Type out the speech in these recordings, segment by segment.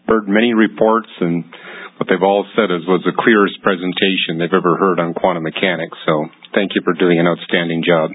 heard many reports, and what they've all said was the clearest presentation they've ever heard on quantum mechanics. So thank you for doing an outstanding job.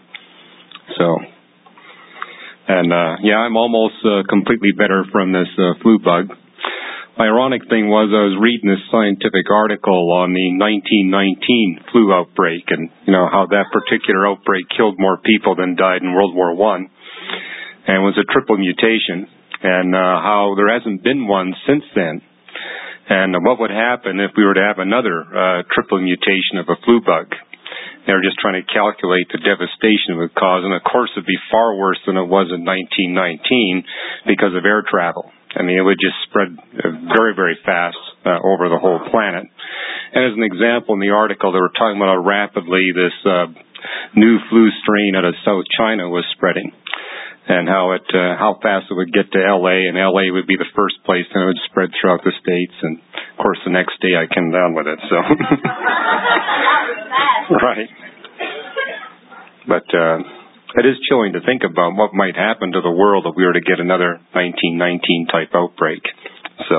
I'm almost completely better from this flu bug. My ironic thing was I was reading this scientific article on the 1919 flu outbreak, and how that particular outbreak killed more people than died in World War I, and was a triple mutation, and how there hasn't been one since then. And what would happen if we were to have another triple mutation of a flu bug? They were just trying to calculate the devastation it would cause, and of course it would be far worse than it was in 1919 because of air travel. I mean, it would just spread very, very fast over the whole planet. And as an example, in the article, they were talking about how rapidly this new flu strain out of South China was spreading, and how fast it would get to L.A., and L.A. would be the first place, and it would spread throughout the states. And of course, the next day I came down with it. So, right. But it is chilling to think about what might happen to the world if we were to get another 1919 type outbreak. So,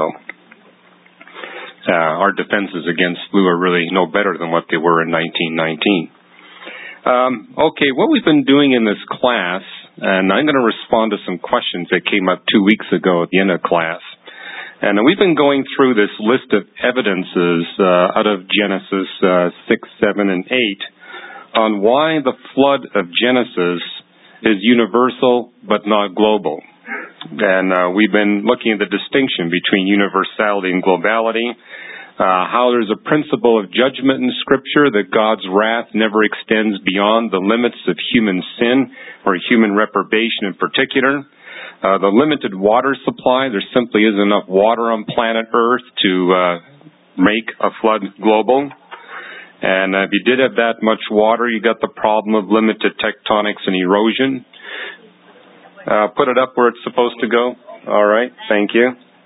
our defenses against flu are really no better than what they were in 1919. Okay, what we've been doing in this class, and I'm going to respond to some questions that came up 2 weeks ago at the end of class. And we've been going through this list of evidences out of Genesis 6, 7, and 8 on why the flood of Genesis is universal but not global. And we've been looking at the distinction between universality and globality, how there's a principle of judgment in Scripture, that God's wrath never extends beyond the limits of human sin or human reprobation in particular. The limited water supply, there simply isn't enough water on planet Earth to make a flood global. And if you did have that much water, you got the problem of limited tectonics and erosion. Put it up where it's supposed to go. All right, thank you.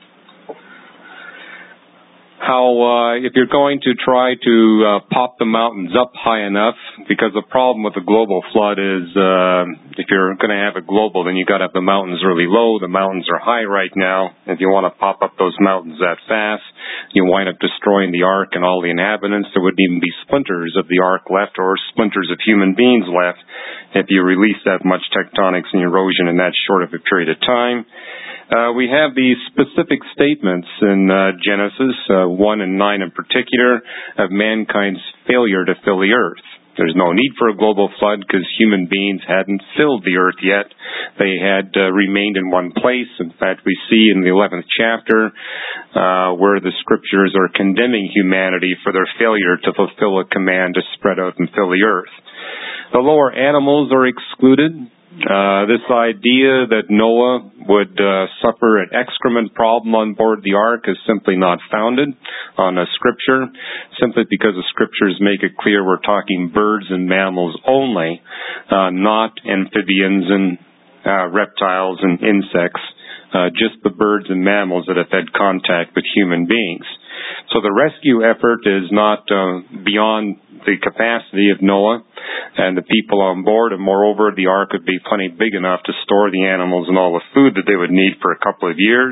How if you're going to try to pop the mountains up high enough, because the problem with the global flood is if you're going to have a global, then you got to have the mountains really low. The mountains are high right now. If you want to pop up those mountains that fast, you wind up destroying the ark and all the inhabitants. There wouldn't even be splinters of the ark left, or splinters of human beings left, if you release that much tectonics and erosion in that short of a period of time. We have these specific statements in Genesis 1 and 9 in particular of mankind's failure to fill the earth. There's no need for a global flood because human beings hadn't filled the earth yet. They had remained in one place. In fact, we see in the 11th chapter where the Scriptures are condemning humanity for their failure to fulfill a command to spread out and fill the earth. The lower animals are excluded. This idea that Noah would suffer an excrement problem on board the ark is simply not founded on a Scripture, simply because the Scriptures make it clear we're talking birds and mammals only, not amphibians and reptiles and insects, just the birds and mammals that have had contact with human beings. So the rescue effort is not beyond the capacity of Noah and the people on board, and moreover, the ark would be plenty big enough to store the animals and all the food that they would need for a couple of years.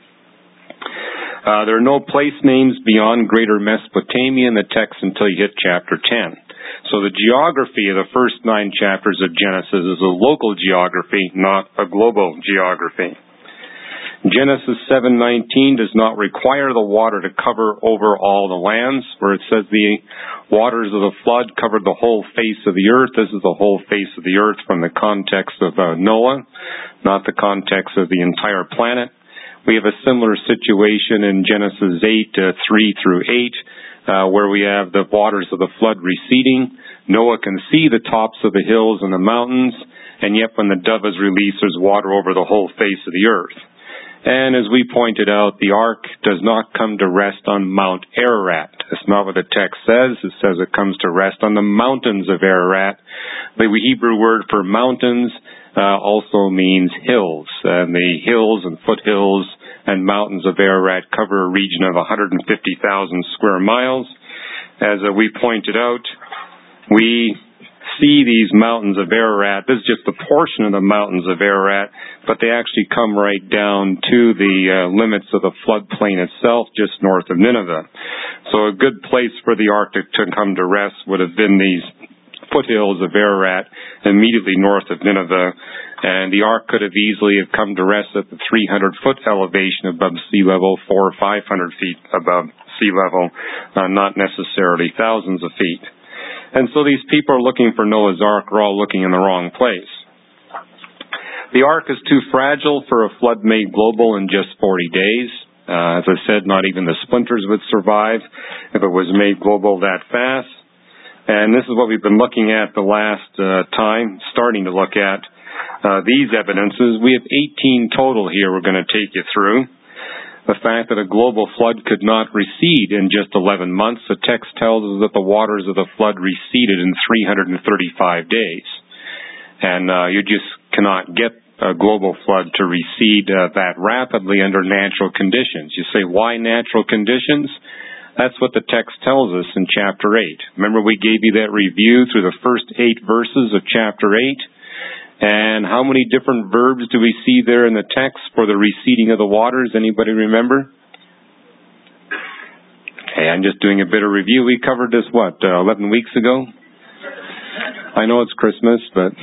There are no place names beyond Greater Mesopotamia in the text until you hit chapter 10. So the geography of the first 9 chapters of Genesis is a local geography, not a global geography. Genesis 7:19 does not require the water to cover over all the lands, where it says the waters of the flood covered the whole face of the earth. This is the whole face of the earth from the context of Noah, not the context of the entire planet. We have a similar situation in Genesis 8:3 through 8, where we have the waters of the flood receding. Noah can see the tops of the hills and the mountains, and yet when the dove is released, there's water over the whole face of the earth. And as we pointed out, the ark does not come to rest on Mount Ararat. That's not what the text says. It says it comes to rest on the mountains of Ararat. The Hebrew word for mountains also means hills. And the hills and foothills and mountains of Ararat cover a region of 150,000 square miles. As we pointed out, we see these mountains of Ararat. This is just a portion of the mountains of Ararat, but they actually come right down to the limits of the floodplain itself, just north of Nineveh. So a good place for the ark to come to rest would have been these foothills of Ararat, immediately north of Nineveh, and the ark could have easily have come to rest at the 300-foot elevation above sea level, 400 or 500 feet above sea level, not necessarily thousands of feet. And so these people are looking for Noah's Ark are all looking in the wrong place. The ark is too fragile for a flood made global in just 40 days. As I said, not even the splinters would survive if it was made global that fast. And this is what we've been looking at the last time, starting to look at these evidences. We have 18 total here we're going to take you through. The fact that a global flood could not recede in just 11 months. The text tells us that the waters of the flood receded in 335 days. And you just cannot get a global flood to recede that rapidly under natural conditions. You say, why natural conditions? That's what the text tells us in chapter 8. Remember we gave you that review through the first 8 verses of chapter 8? And how many different verbs do we see there in the text for the receding of the waters? Anybody remember? Okay, I'm just doing a bit of review. We covered this, 11 weeks ago? I know it's Christmas, but...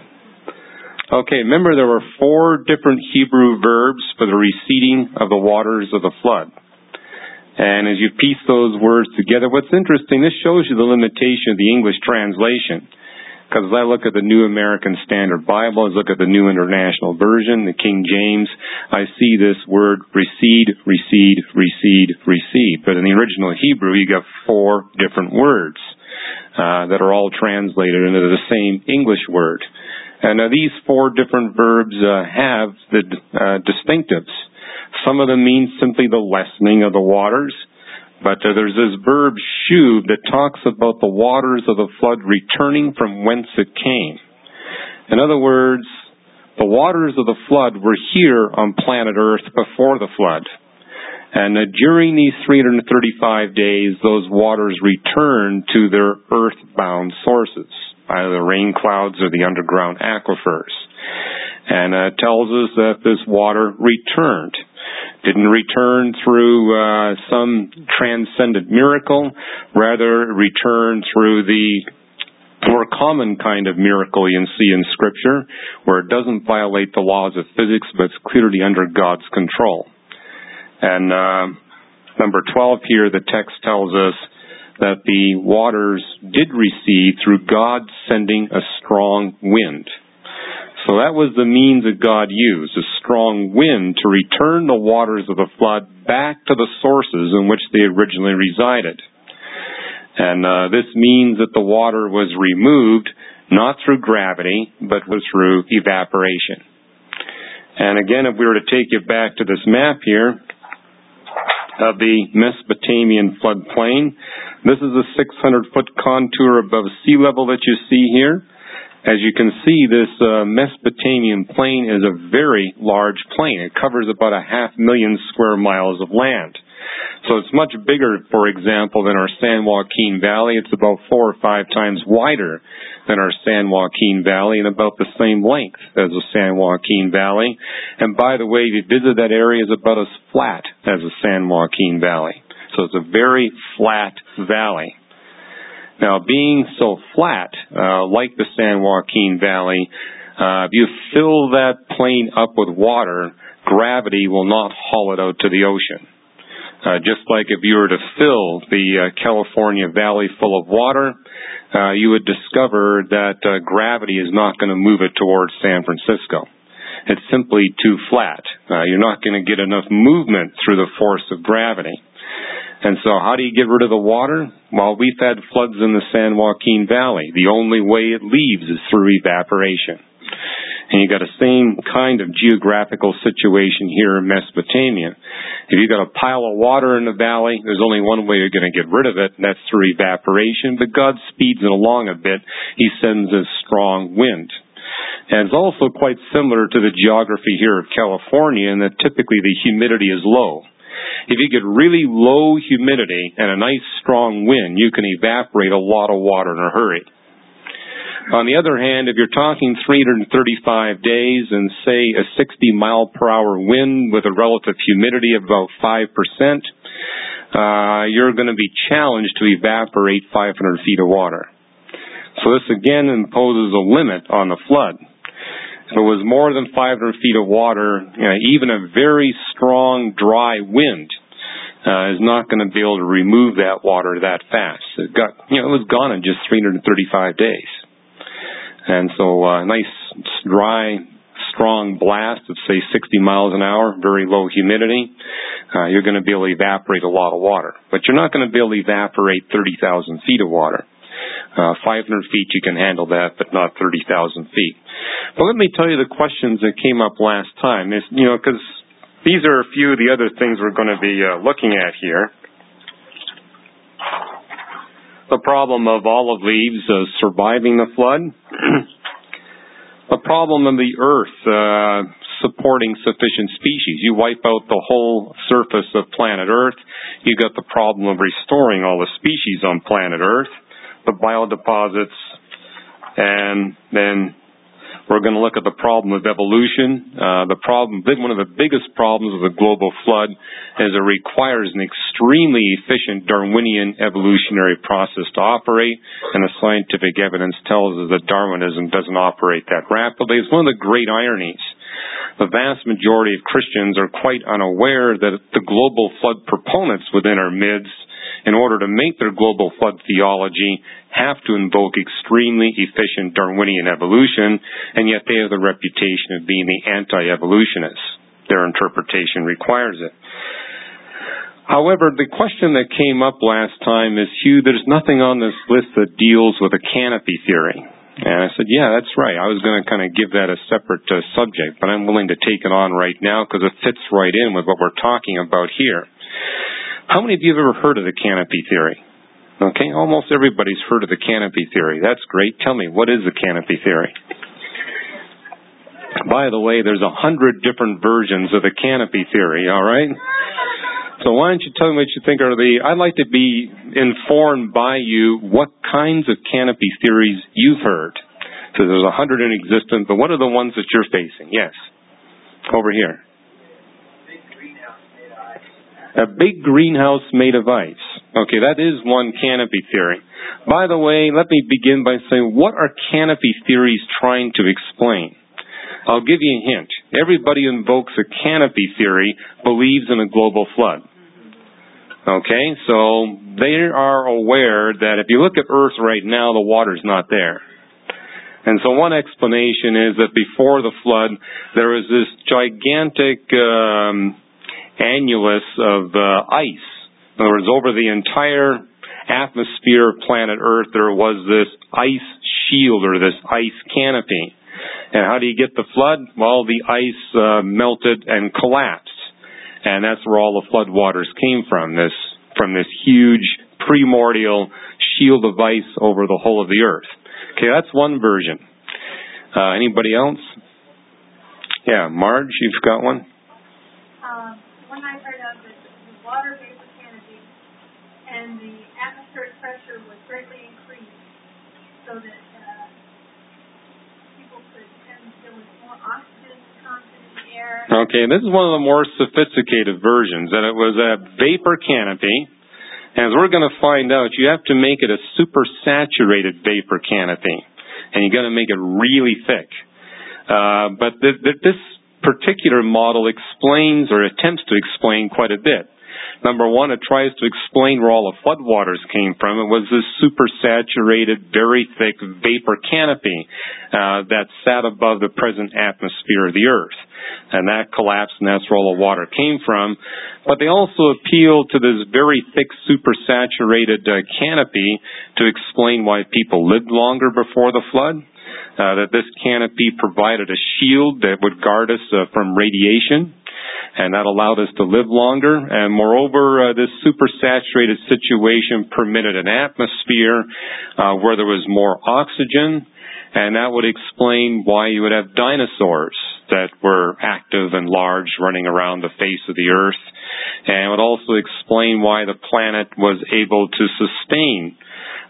Okay, remember there were 4 different Hebrew verbs for the receding of the waters of the flood. And as you piece those words together, what's interesting, this shows you the limitation of the English translation. Because as I look at the New American Standard Bible, as I look at the New International Version, the King James, I see this word recede, recede, recede, recede. But in the original Hebrew, you got 4 different words that are all translated into the same English word. And these 4 different verbs have the distinctives. Some of them mean simply the lessening of the waters. But there's this verb shuv that talks about the waters of the flood returning from whence it came. In other words, the waters of the flood were here on planet Earth before the flood. And during these 335 days, those waters returned to their earthbound sources, either the rain clouds or the underground aquifers. And it tells us that this water returned. Didn't return through some transcendent miracle, rather returned through the more common kind of miracle you see in Scripture, where it doesn't violate the laws of physics, but it's clearly under God's control. And number 12 here, the text tells us that the waters did recede through God sending a strong wind. So that was the means that God used, a strong wind to return the waters of the flood back to the sources in which they originally resided. And this means that the water was removed not through gravity, but was through evaporation. And again, if we were to take you back to this map here of the Mesopotamian floodplain, this is a 600-foot contour above sea level that you see here. As you can see, this Mesopotamian plain is a very large plain. It covers about 500,000 square miles of land. So it's much bigger, for example, than our San Joaquin Valley. It's about 4 or 5 times wider than our San Joaquin Valley and about the same length as the San Joaquin Valley. And by the way, if you visit that area, it's about as flat as the San Joaquin Valley. So it's a very flat valley. Now, being so flat, like the San Joaquin Valley, if you fill that plain up with water, gravity will not haul it out to the ocean. Just like if you were to fill the California Valley full of water, you would discover that gravity is not going to move it towards San Francisco. It's simply too flat. You're not going to get enough movement through the force of gravity. And so how do you get rid of the water? Well, we've had floods in the San Joaquin Valley. The only way it leaves is through evaporation. And you got the same kind of geographical situation here in Mesopotamia. If you got a pile of water in the valley, there's only one way you're going to get rid of it, and that's through evaporation. But God speeds it along a bit. He sends a strong wind. And it's also quite similar to the geography here of California in that typically the humidity is low. If you get really low humidity and a nice strong wind, you can evaporate a lot of water in a hurry. On the other hand, if you're talking 335 days and, say, a 60-mile-per-hour wind with a relative humidity of about 5%, you're going to be challenged to evaporate 500 feet of water. So this, again, imposes a limit on the flood. If it was more than 500 feet of water, even a very strong, dry wind is not going to be able to remove that water that fast. It was gone in just 335 days. And so a nice, dry, strong blast of, say, 60 miles an hour, very low humidity, you're going to be able to evaporate a lot of water. But you're not going to be able to evaporate 30,000 feet of water. 500 feet, you can handle that, but not 30,000 feet. But let me tell you the questions that came up last time. Because these are a few of the other things we're going to be looking at here. The problem of olive leaves surviving the flood. The problem of the earth supporting sufficient species. You wipe out the whole surface of planet Earth, you got the problem of restoring all the species on planet Earth, the biodeposits, and then we're going to look at the problem of evolution. One of the biggest problems of the global flood is it requires an extremely efficient Darwinian evolutionary process to operate, and the scientific evidence tells us that Darwinism doesn't operate that rapidly. It's one of the great ironies. The vast majority of Christians are quite unaware that the global flood proponents within our midst, in order to make their global flood theology, have to invoke extremely efficient Darwinian evolution, and yet they have the reputation of being the anti-evolutionists. Their interpretation requires it. However, the question that came up last time is, Hugh, there's nothing on this list that deals with a canopy theory. And I said, yeah, that's right. I was going to kind of give that a separate subject, but I'm willing to take it on right now because it fits right in with what we're talking about here. How many of you have ever heard of the canopy theory? Okay, almost everybody's heard of the canopy theory. That's great. Tell me, what is the canopy theory? By the way, there's 100 different versions of the canopy theory, all right? So why don't you tell me what you think are I'd like to be informed by you what kinds of canopy theories you've heard. So there's 100 in existence, but what are the ones that you're facing? Yes, over here. A big greenhouse made of ice. Okay, that is one canopy theory. By the way, let me begin by saying, what are canopy theories trying to explain? I'll give you a hint. Everybody who invokes a canopy theory believes in a global flood. Okay, so they are aware that if you look at Earth right now, the water's not there. And so one explanation is that before the flood, there was this gigantic annulus of ice. In other words, over the entire atmosphere of planet Earth, there was this ice shield or this ice canopy. And how do you get the flood? Well, the ice melted and collapsed. And that's where all the flood waters came from this huge primordial shield of ice over the whole of the Earth. Okay, that's one version. Anybody else? Yeah, Marge, you've got one? One I heard of is the water vapor canopy, and the atmospheric pressure was greatly increased so that people could, and there was more oxygen content in the air. Okay, this is one of the more sophisticated versions, and it was a vapor canopy. And as we're going to find out, you have to make it a supersaturated vapor canopy, and you got to make it really thick. But this particular model explains or attempts to explain quite a bit. Number one, it tries to explain where all the floodwaters came from. It was this supersaturated, very thick vapor canopy that sat above the present atmosphere of the Earth. And that collapsed, and that's where all the water came from. But they also appealed to this very thick, supersaturated canopy to explain why people lived longer before the flood. That this canopy provided a shield that would guard us from radiation, and that allowed us to live longer. And moreover, this supersaturated situation permitted an atmosphere where there was more oxygen, and that would explain why you would have dinosaurs that were active and large running around the face of the Earth. And it would also explain why the planet was able to sustain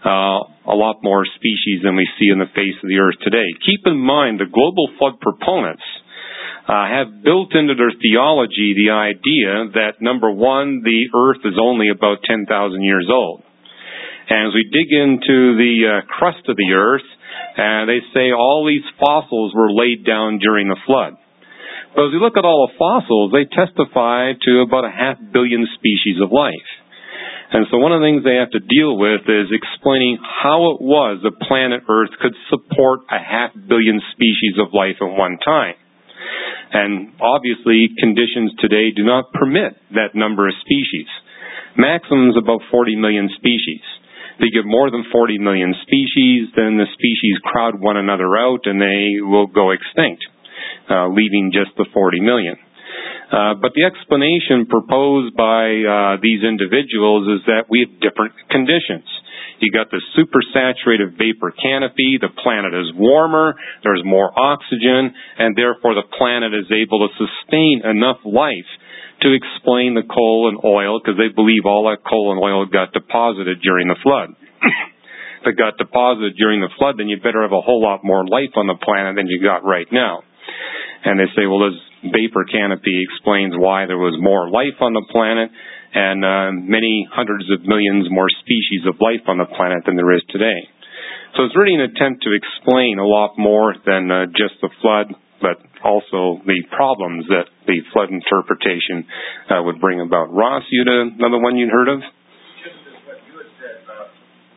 a lot more species than we see on the face of the Earth today. Keep in mind, the global flood proponents have built into their theology the idea that, number one, the Earth is only about 10,000 years old. And as we dig into the crust of the Earth, they say all these fossils were laid down during the flood. But as we look at all the fossils, they testify to about 500 million species of life. And so one of the things they have to deal with is explaining how it was the planet Earth could support 500 million species of life at one time. And obviously, conditions today do not permit that number of species. Maximum is about 40 million species. If you get more than 40 million species, then the species crowd one another out and they will go extinct, leaving just the 40 million. But the explanation proposed by these individuals is that we have different conditions. You got the supersaturated vapor canopy, the planet is warmer, there's more oxygen, and therefore the planet is able to sustain enough life to explain the coal and oil, because they believe all that coal and oil got deposited during the flood. If it got deposited during the flood, then you better have a whole lot more life on the planet than you got right now. And they say, well, this vapor canopy explains why there was more life on the planet and many hundreds of millions more species of life on the planet than there is today. So it's really an attempt to explain a lot more than just the flood, but also the problems that the flood interpretation would bring about. Ross, you had another one you'd heard of? Just as what you had said about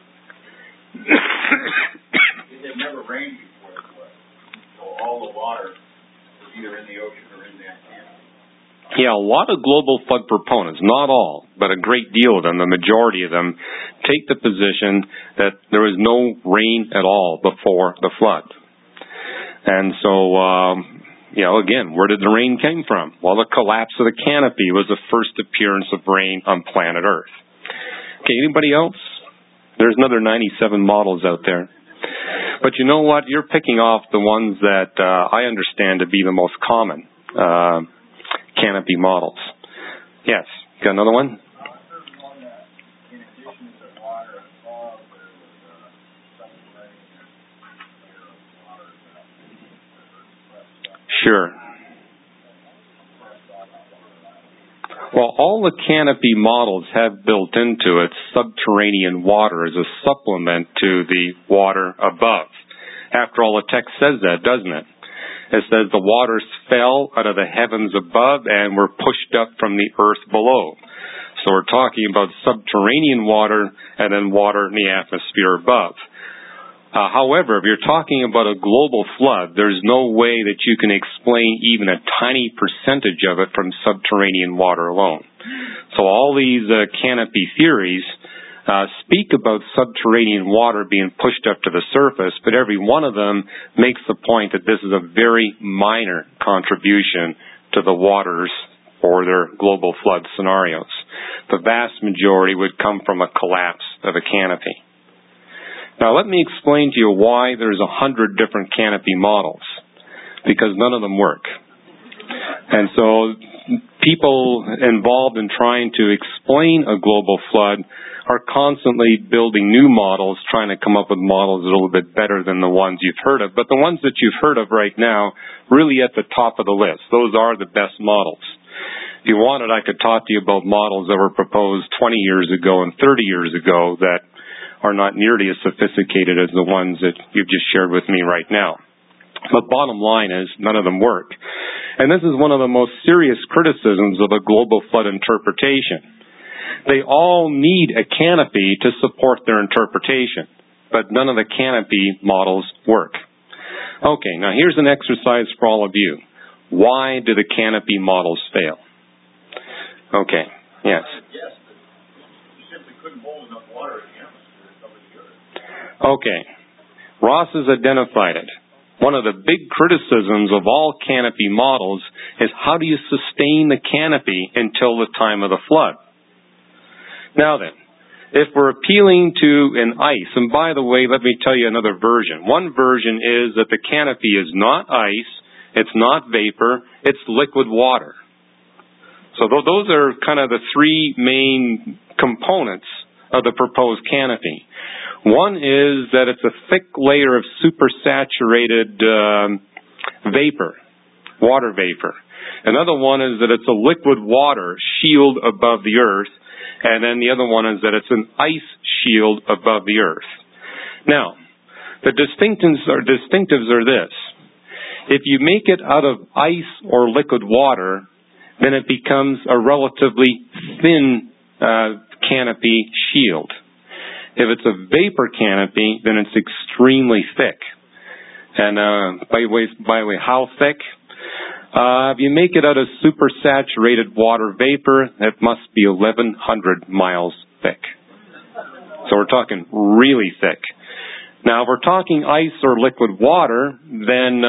it had never rained before the flood. So all the water was either in the ocean or in that canopy. Yeah, a lot of global flood proponents, not all, but a great deal of them, the majority of them, take the position that there was no rain at all before the flood. And so, again, where did the rain come from? Well, the collapse of the canopy was the first appearance of rain on planet Earth. Okay, anybody else? There's another 97 models out there. But you know what? You're picking off the ones that I understand to be the most common canopy models. Yes, got another one? Sure. Well, all the canopy models have built into it subterranean water as a supplement to the water above. After all, the text says that, doesn't it? It says the waters fell out of the heavens above and were pushed up from the earth below. So we're talking about subterranean water and then water in the atmosphere above. However, if you're talking about a global flood, there's no way that you can explain even a tiny percentage of it from subterranean water alone. So all these canopy theories speak about subterranean water being pushed up to the surface, but every one of them makes the point that this is a very minor contribution to the waters or their global flood scenarios. The vast majority would come from a collapse of a canopy. Now let me explain to you why there's 100 different canopy models, because none of them work. And so people involved in trying to explain a global flood are constantly building new models, trying to come up with models a little bit better than the ones you've heard of. But the ones that you've heard of right now, really at the top of the list. Those are the best models. If you wanted, I could talk to you about models that were proposed 20 years ago and 30 years ago that are not nearly as sophisticated as the ones that you've just shared with me right now. But bottom line is, none of them work. And this is one of the most serious criticisms of a global flood interpretation. They all need a canopy to support their interpretation, but none of the canopy models work. Okay, now here's an exercise for all of you. Why do the canopy models fail? Okay, yes. Yes, you simply couldn't hold enough water in the atmosphere to cover the earth. Okay, Ross has identified it. One of the big criticisms of all canopy models is how do you sustain the canopy until the time of the flood? Now then, if we're appealing to an ice, and by the way, let me tell you another version. One version is that the canopy is not ice, it's not vapor, it's liquid water. So those are kind of the three main components of the proposed canopy. One is that it's a thick layer of supersaturated vapor, water vapor. Another one is that it's a liquid water shield above the earth. And then the other one is that it's an ice shield above the earth. Now, the distinctives are this. If you make it out of ice or liquid water, then it becomes a relatively thin canopy shield. If it's a vapor canopy, then it's extremely thick. And by the way, how thick? If you make it out of supersaturated water vapor, it must be 1,100 miles thick. So we're talking really thick. Now, if we're talking ice or liquid water, then,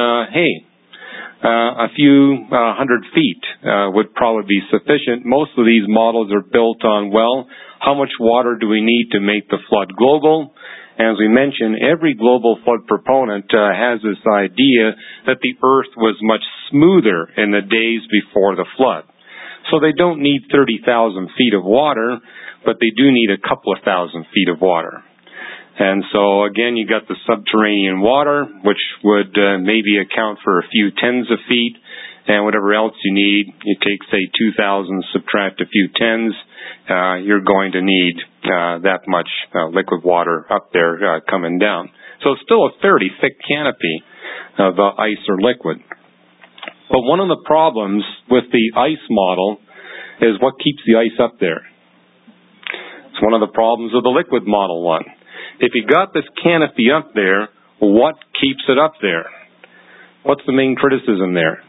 a few hundred feet would probably be sufficient. Most of these models are built on, well, how much water do we need to make the flood global? As we mentioned, every global flood proponent has this idea that the earth was much smoother in the days before the flood. So they don't need 30,000 feet of water, but they do need a couple of thousand feet of water. And so, again, you got the subterranean water, which would maybe account for a few tens of feet, and whatever else you need, you take, say, 2,000, subtract a few tens, you're going to need that much liquid water up there coming down. So it's still a fairly thick canopy of ice or liquid. But one of the problems with the ice model is what keeps the ice up there. It's one of the problems of the liquid model one. If you got this canopy up there, what keeps it up there? What's the main criticism there?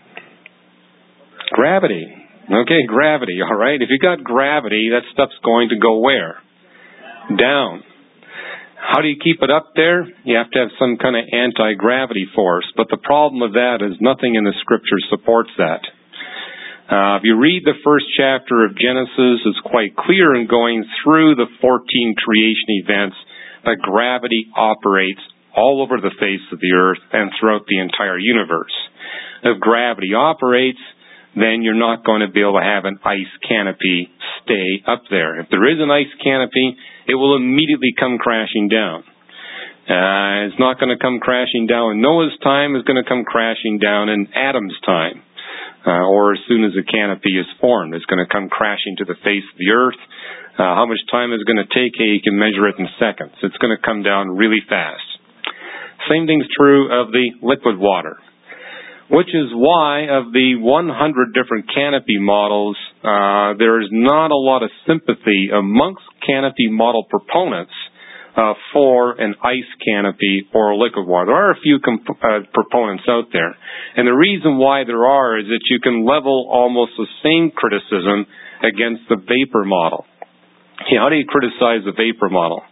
Gravity. Okay, gravity, all right? If you got gravity, that stuff's going to go where? Down. How do you keep it up there? You have to have some kind of anti-gravity force. But the problem with that is nothing in the Scripture supports that. If you read the first chapter of Genesis, it's quite clear in going through the 14 creation events that gravity operates all over the face of the earth and throughout the entire universe. If gravity operates, then you're not going to be able to have an ice canopy stay up there. If there is an ice canopy, it will immediately come crashing down. It's not going to come crashing down in Noah's time. It's going to come crashing down in Adam's time. Or as soon as the canopy is formed, it's going to come crashing to the face of the earth. How much time is it going to take? Hey, you can measure it in seconds. It's going to come down really fast. Same thing's true of the liquid water, which is why of the 100 different canopy models, there is not a lot of sympathy amongst canopy model proponents for an ice canopy or a liquid water. There are a few proponents out there. And the reason why there are is that you can level almost the same criticism against the vapor model. How do you criticize the vapor model?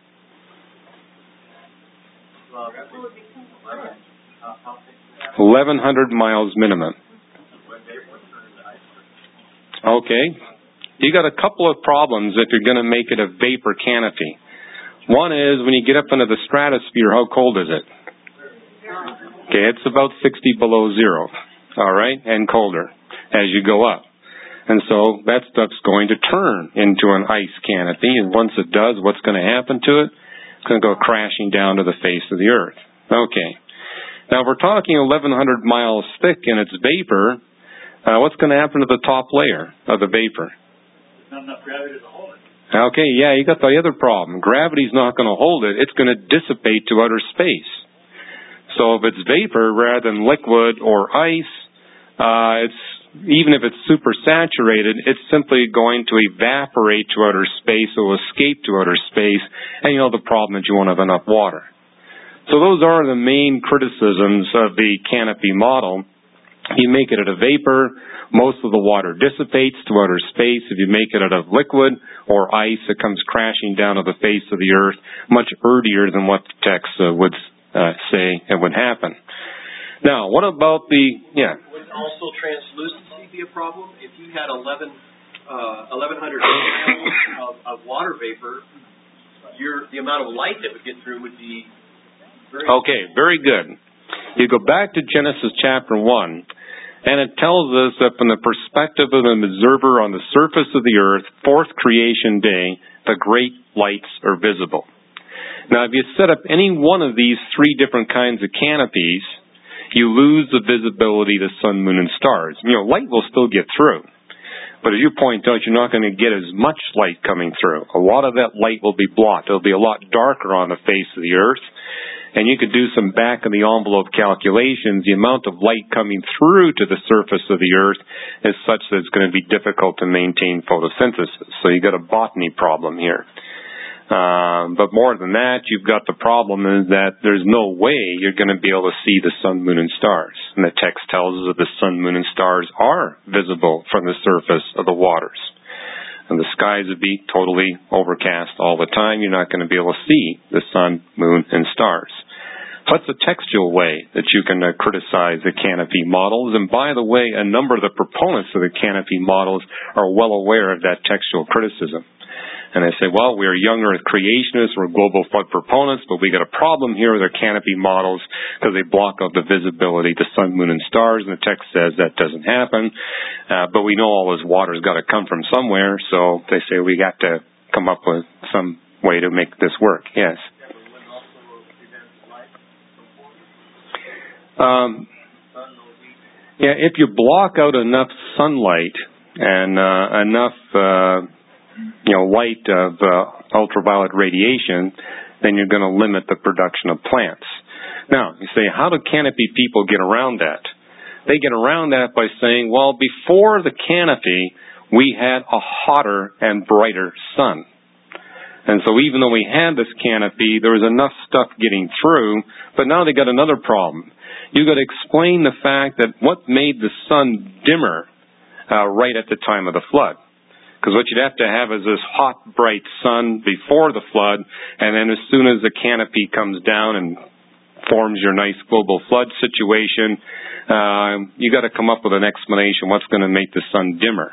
1,100 miles minimum. Okay. You got a couple of problems if you're going to make it a vapor canopy. One is when you get up into the stratosphere, how cold is it? Okay, it's about 60 below zero. All right, and colder as you go up. And so that stuff's going to turn into an ice canopy, and once it does, what's going to happen to it? It's going to go crashing down to the face of the earth. Okay. Now, if we're talking 1,100 miles thick and it's vapor, what's going to happen to the top layer of the vapor? There's not enough gravity to hold it. Okay, yeah, you got the other problem. Gravity's not going to hold it. It's going to dissipate to outer space. So if it's vapor rather than liquid or ice, even if it's supersaturated, it's simply going to evaporate to outer space. It will escape to outer space, and you know the problem is you won't have enough water. So those are the main criticisms of the canopy model. You make it out of vapor, most of the water dissipates to outer space. If you make it out of liquid or ice, it comes crashing down to the face of the earth much earlier than what the text would say it would happen. Now, what about the, Would also translucency be a problem? If you had 1,100 miles of water vapor, the amount of light that would get through would be very... Okay, very good. You go back to Genesis chapter 1, and it tells us that from the perspective of an observer on the surface of the earth, fourth creation day, the great lights are visible. Now, if you set up any one of these three different kinds of canopies, you lose the visibility to sun, moon, and stars. Light will still get through. But as you point out, you're not going to get as much light coming through. A lot of that light will be blocked. It'll be a lot darker on the face of the Earth. And you could do some back-of-the-envelope calculations. The amount of light coming through to the surface of the Earth is such that it's going to be difficult to maintain photosynthesis. So you've got a botany problem here. But more than that, you've got the problem is that there's no way you're going to be able to see the sun, moon, and stars. And the text tells us that the sun, moon, and stars are visible from the surface of the waters. And the skies would be totally overcast all the time. You're not going to be able to see the sun, moon, and stars. So that's a textual way that you can criticize the canopy models. And by the way, a number of the proponents of the canopy models are well aware of that textual criticism. And they say, well, we're young Earth creationists, we're global flood proponents, but we got a problem here with our canopy models because they block out the visibility to sun, moon, and stars. And the text says that doesn't happen. But we know all this water's got to come from somewhere, so they say we got to come up with some way to make this work. Yes. Yeah, if you block out enough sunlight and enough light of ultraviolet radiation, then you're going to limit the production of plants. Now, you say, how do canopy people get around that? They get around that by saying, well, before the canopy, we had a hotter and brighter sun. And so even though we had this canopy, there was enough stuff getting through, but now they got another problem. You've got to explain the fact that what made the sun dimmer right at the time of the flood. Because what you'd have to have is this hot, bright sun before the flood, and then as soon as the canopy comes down and forms your nice global flood situation, you got to come up with an explanation what's going to make the sun dimmer.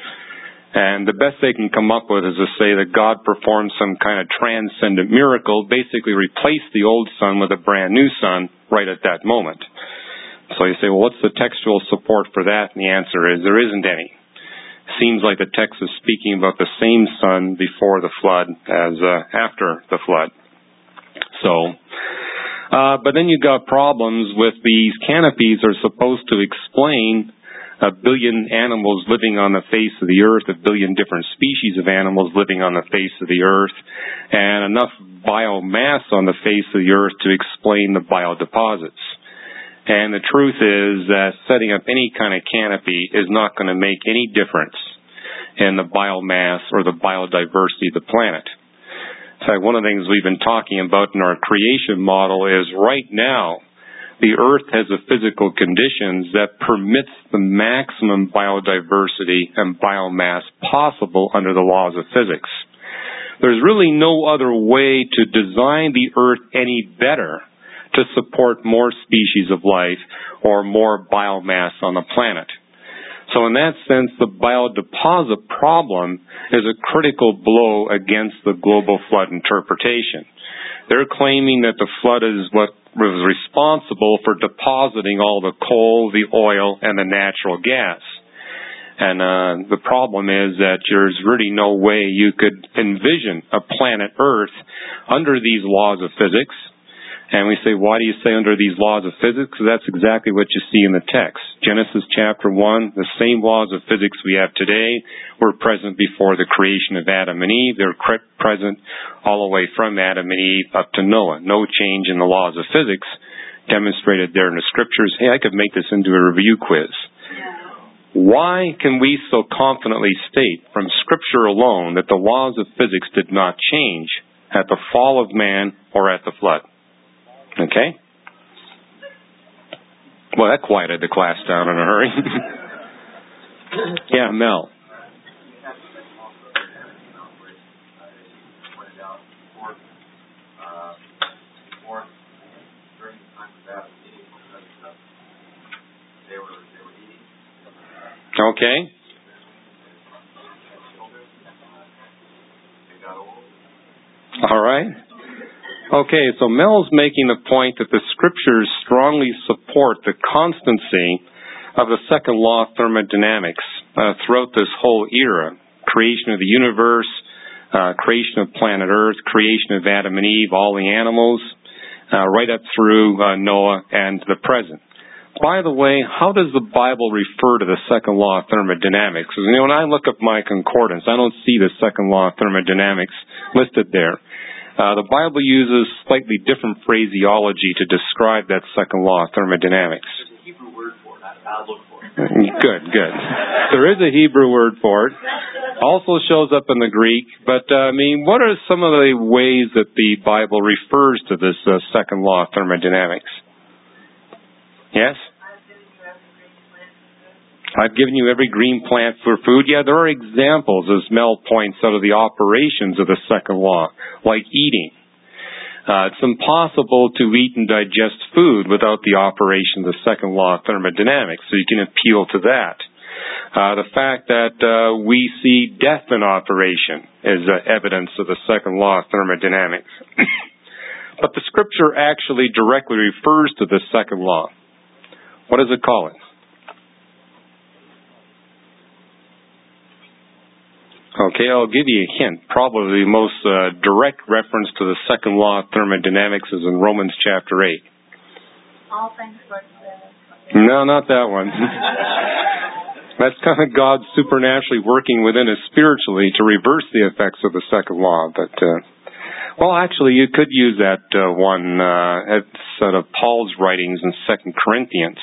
And the best they can come up with is to say that God performed some kind of transcendent miracle, basically replaced the old sun with a brand new sun right at that moment. So you say, well, what's the textual support for that? And the answer is there isn't any. Seems like the text is speaking about the same sun before the flood as after the flood. So, but then you've got problems with these canopies are supposed to explain 1 billion animals living on the face of the earth, 1 billion different species of animals living on the face of the earth, and enough biomass on the face of the earth to explain the biodeposits. And the truth is that setting up any kind of canopy is not going to make any difference in the biomass or the biodiversity of the planet. In fact, one of the things we've been talking about in our creation model is right now, the Earth has the physical conditions that permits the maximum biodiversity and biomass possible under the laws of physics. There's really no other way to design the Earth any better to support more species of life or more biomass on the planet. So in that sense, the biodeposit problem is a critical blow against the global flood interpretation. They're claiming that the flood is what was responsible for depositing all the coal, the oil, and the natural gas. And the problem is that there's really no way you could envision a planet Earth under these laws of physics. And we say, why do you say under these laws of physics? Because that's exactly what you see in the text. Genesis chapter 1, the same laws of physics we have today were present before the creation of Adam and Eve. They're present all the way from Adam and Eve up to Noah. No change in the laws of physics demonstrated there in the scriptures. Hey, I could make this into a review quiz. Why can we so confidently state from scripture alone that the laws of physics did not change at the fall of man or at the flood? Okay? Well, that quieted the class down in a hurry. Yeah, Mel. Okay. All right. Okay, so Mel's making the point that the scriptures strongly support the constancy of the second law of thermodynamics throughout this whole era. Creation of the universe, creation of planet Earth, creation of Adam and Eve, all the animals, right up through Noah and the present. By the way, how does the Bible refer to the second law of thermodynamics? Because, when I look up my concordance, I don't see the second law of thermodynamics listed there. The Bible uses slightly different phraseology to describe that second law of thermodynamics. There's a Hebrew word for it. I'll look for it. Good. There is a Hebrew word for it. Also shows up in the Greek. But, what are some of the ways that the Bible refers to this second law of thermodynamics? Yes? I've given you every green plant for food. Yeah, there are examples, as Mel points out, of the operations of the second law, like eating. It's impossible to eat and digest food without the operation of the second law of thermodynamics, so you can appeal to that. The fact that we see death in operation is evidence of the second law of thermodynamics. But the Scripture actually directly refers to the second law. What does it call it? Okay, I'll give you a hint. Probably the most direct reference to the second law of thermodynamics is in Romans chapter 8. All things work together. No, not that one. That's kind of God supernaturally working within us spiritually to reverse the effects of the second law. But, actually, you could use that one at sort of Paul's writings in 2 Corinthians,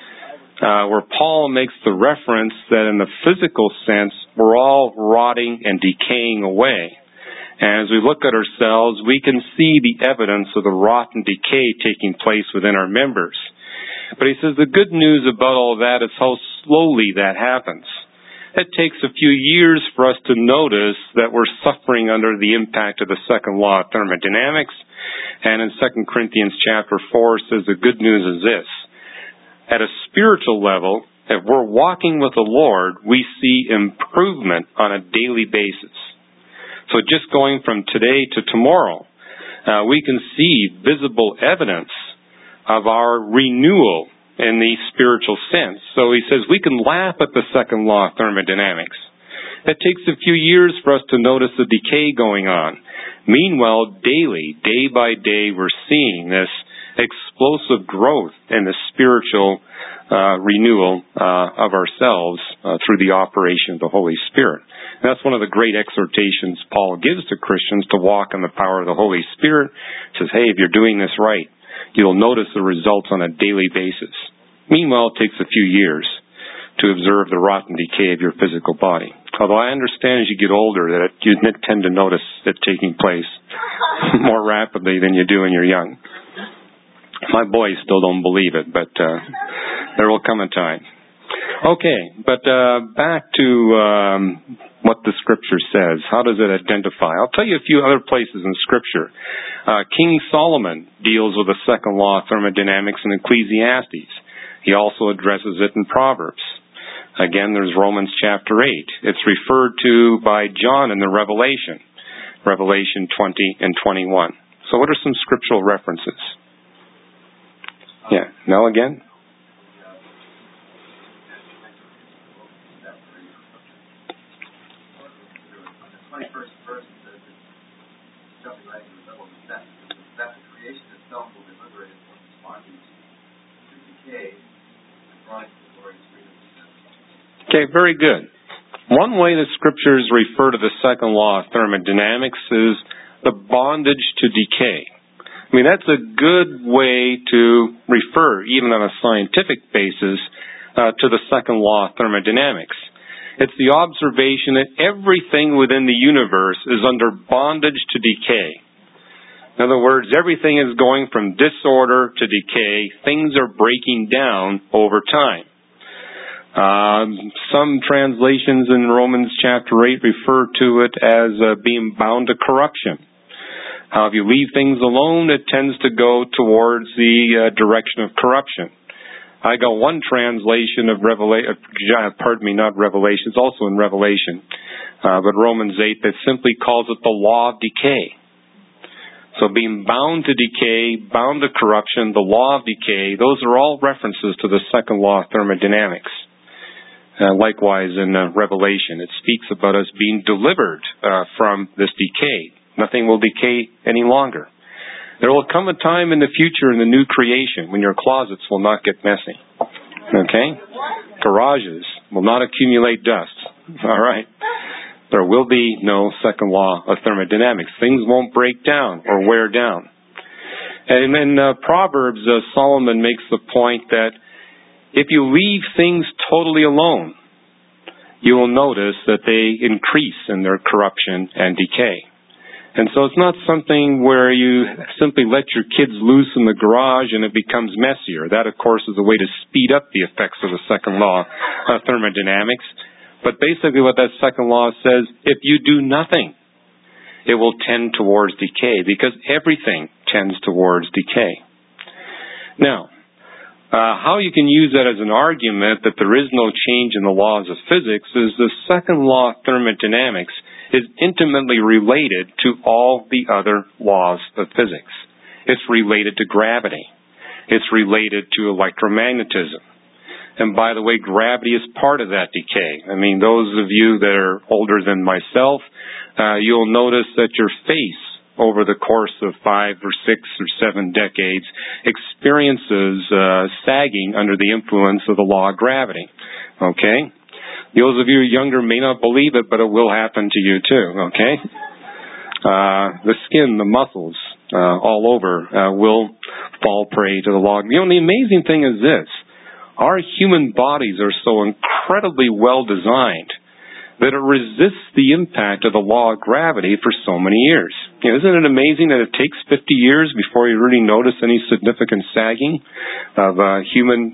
where Paul makes the reference that in the physical sense, we're all rotting and decaying away. And as we look at ourselves, we can see the evidence of the rot and decay taking place within our members. But he says the good news about all that is how slowly that happens. It takes a few years for us to notice that we're suffering under the impact of the second law of thermodynamics. And in 2 Corinthians chapter 4 says the good news is this. At a spiritual level, if we're walking with the Lord, we see improvement on a daily basis. So just going from today to tomorrow, we can see visible evidence of our renewal in the spiritual sense. So he says we can laugh at the second law of thermodynamics. It takes a few years for us to notice the decay going on. Meanwhile, daily, day by day, we're seeing this explosive growth in the spiritual renewal of ourselves through the operation of the Holy Spirit. And that's one of the great exhortations Paul gives to Christians to walk in the power of the Holy Spirit. He says, hey, if you're doing this right, you'll notice the results on a daily basis. Meanwhile, it takes a few years to observe the rot and decay of your physical body. Although I understand as you get older that you tend to notice it taking place more rapidly than you do when you're young. My boys still don't believe it, but there will come a time. Okay, but back to what the Scripture says. How does it identify? I'll tell you a few other places in Scripture. King Solomon deals with the second law of thermodynamics in Ecclesiastes. He also addresses it in Proverbs. Again, there's Romans chapter 8. It's referred to by John in the Revelation 20 and 21. So what are some scriptural references? Yeah, Mel again? Okay, very good. One way the Scriptures refer to the second law of thermodynamics is the bondage to decay. I mean, that's a good way to refer, even on a scientific basis, to the second law of thermodynamics. It's the observation that everything within the universe is under bondage to decay. In other words, everything is going from disorder to decay. Things are breaking down over time. Some translations in Romans chapter 8 refer to it as being bound to corruption. If you leave things alone, it tends to go towards the direction of corruption. I got one translation of Revelation, it's also in Revelation, but Romans 8 that simply calls it the law of decay. So being bound to decay, bound to corruption, the law of decay, those are all references to the second law of thermodynamics. Likewise in Revelation, it speaks about us being delivered from this decay. Nothing will decay any longer. There will come a time in the future in the new creation when your closets will not get messy. Okay? Garages will not accumulate dust. All right? There will be no second law of thermodynamics. Things won't break down or wear down. And in Proverbs, Solomon makes the point that if you leave things totally alone, you will notice that they increase in their corruption and decay. And so it's not something where you simply let your kids loose in the garage and it becomes messier. That, of course, is a way to speed up the effects of the second law of thermodynamics. But basically what that second law says, if you do nothing, it will tend towards decay, because everything tends towards decay. Now, how you can use that as an argument that there is no change in the laws of physics is the second law of thermodynamics is intimately related to all the other laws of physics. It's related to gravity. It's related to electromagnetism. And by the way, gravity is part of that decay. I mean, those of you that are older than myself, you'll notice that your face over the course of 5 or 6 or 7 decades experiences sagging under the influence of the law of gravity. Okay? Those of you younger may not believe it, but it will happen to you too, okay? The skin, the muscles, all over will fall prey to the law. You know, the amazing thing is this. Our human bodies are so incredibly well designed that it resists the impact of the law of gravity for so many years. You know, isn't it amazing that it takes 50 years before you really notice any significant sagging of human...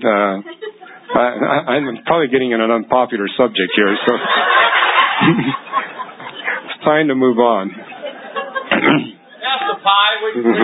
I'm probably getting in an unpopular subject here, so it's time to move on. That's the pie.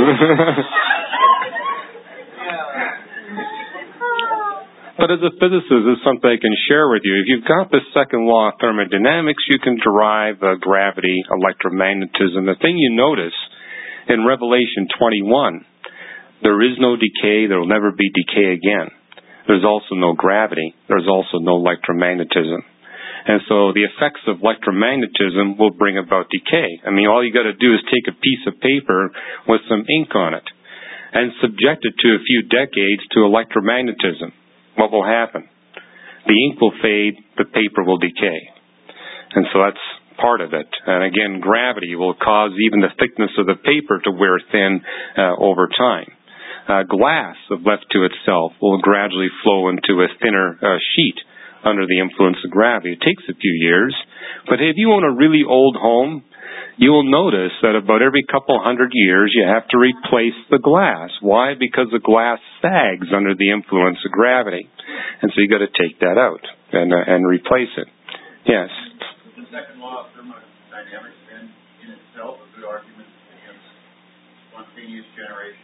But as a physicist, it's something I can share with you. If you've got the second law of thermodynamics, you can derive gravity, electromagnetism. The thing you notice in Revelation 21, there is no decay. There will never be decay again. There's also no gravity. There's also no electromagnetism. And so the effects of electromagnetism will bring about decay. I mean, all you got to do is take a piece of paper with some ink on it and subject it to a few decades to electromagnetism. What will happen? The ink will fade, the paper will decay. And so that's part of it. And again, gravity will cause even the thickness of the paper to wear thin over time. Glass, if left to itself, will gradually flow into a thinner sheet under the influence of gravity. It takes a few years, but if you own a really old home, you will notice that about every couple hundred years you have to replace the glass. Why? Because the glass sags under the influence of gravity. And so you got to take that out and replace it. Yes? The second law of thermodynamics then in itself a good argument against spontaneous generation.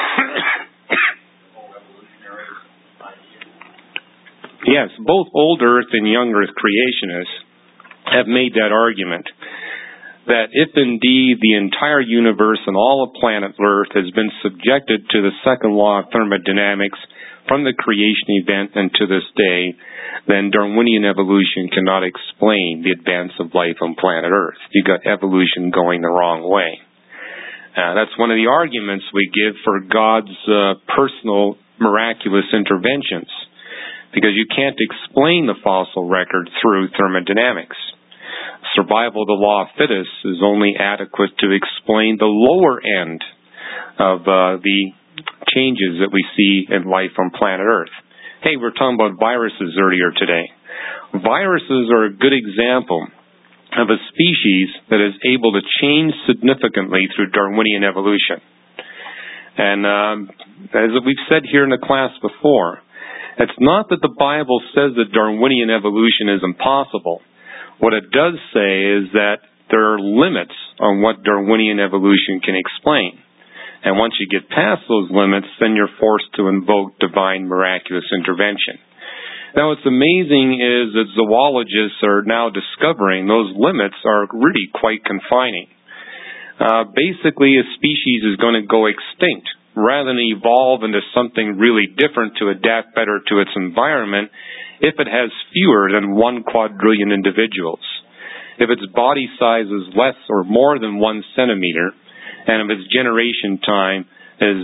Yes, both old Earth and young Earth creationists have made that argument that if indeed the entire universe and all of planet Earth has been subjected to the second law of thermodynamics from the creation event and to this day, then Darwinian evolution cannot explain the advance of life on planet Earth. You got evolution going the wrong way. That's one of the arguments we give for God's personal miraculous interventions, because you can't explain the fossil record through thermodynamics. Survival of the law of fittest is only adequate to explain the lower end of the changes that we see in life on planet Earth. Hey, we were talking about viruses earlier today. Viruses are a good example of a species that is able to change significantly through Darwinian evolution. And as we've said here in the class before, it's not that the Bible says that Darwinian evolution is impossible. What it does say is that there are limits on what Darwinian evolution can explain. And once you get past those limits, then you're forced to invoke divine miraculous intervention. Now, what's amazing is that zoologists are now discovering those limits are really quite confining. Basically, a species is going to go extinct. Rather than evolve into something really different to adapt better to its environment, if it has fewer than 1 quadrillion individuals. If its body size is less or more than 1 centimeter, and if its generation time is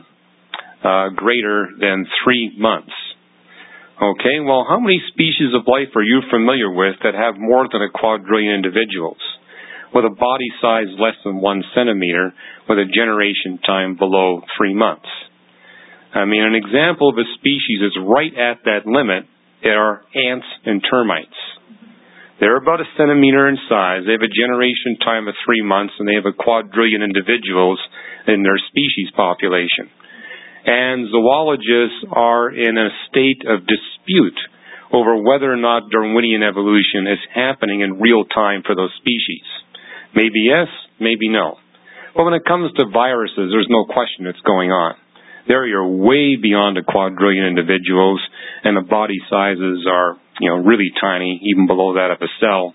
greater than 3 months. Okay, well, how many species of life are you familiar with that have more than 1 quadrillion individuals, with a body size less than 1 centimeter, with a generation time below 3 months? I mean, an example of a species that's right at that limit are ants and termites. They're about 1 centimeter in size. They have a generation time of 3 months, and they have 1 quadrillion individuals in their species population. And zoologists are in a state of dispute over whether or not Darwinian evolution is happening in real time for those species. Maybe yes, maybe no. But when it comes to viruses, there's no question it's going on. There you're way beyond 1 quadrillion individuals, and the body sizes are, really tiny, even below that of a cell.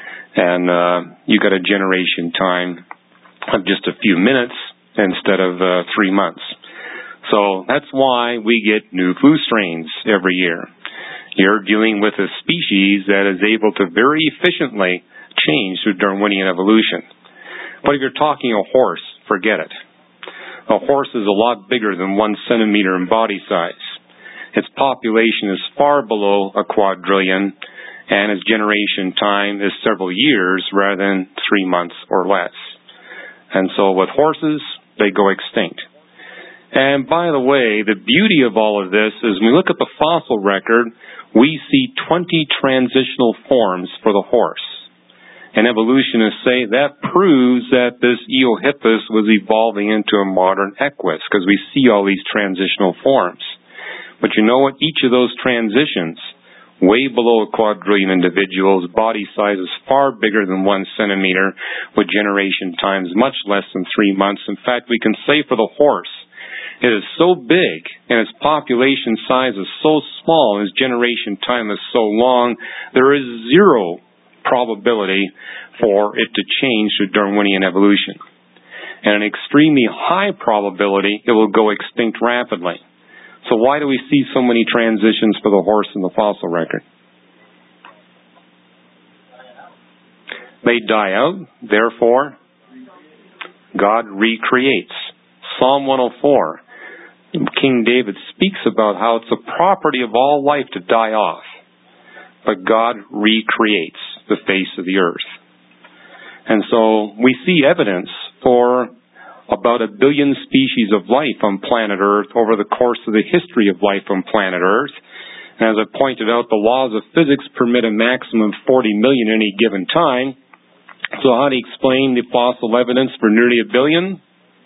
And you got a generation time of just a few minutes instead of 3 months. So that's why we get new flu strains every year. You're dealing with a species that is able to very efficiently change through Darwinian evolution. But if you're talking a horse, forget it. A horse is a lot bigger than 1 centimeter in body size. Its population is far below 1 quadrillion, and its generation time is several years rather than 3 months or less. And so with horses, they go extinct. And by the way, the beauty of all of this is when we look at the fossil record, we see 20 transitional forms for the horse. And evolutionists say that proves that this Eohippus was evolving into a modern equus, because we see all these transitional forms. But you know what? Each of those transitions, way below 1 quadrillion individuals, body size is far bigger than 1 centimeter, with generation times much less than 3 months. In fact, we can say for the horse, it is so big, and its population size is so small, and its generation time is so long, there is zero probability for it to change through Darwinian evolution. And an extremely high probability it will go extinct rapidly. So why do we see so many transitions for the horse in the fossil record? They die out, therefore God recreates. Psalm 104, King David speaks about how it's a property of all life to die off, but God recreates the face of the earth. And so we see evidence for about 1 billion species of life on planet Earth over the course of the history of life on planet Earth. And as I pointed out, the laws of physics permit a maximum of 40 million at any given time. So how do you explain the fossil evidence for nearly 1 billion?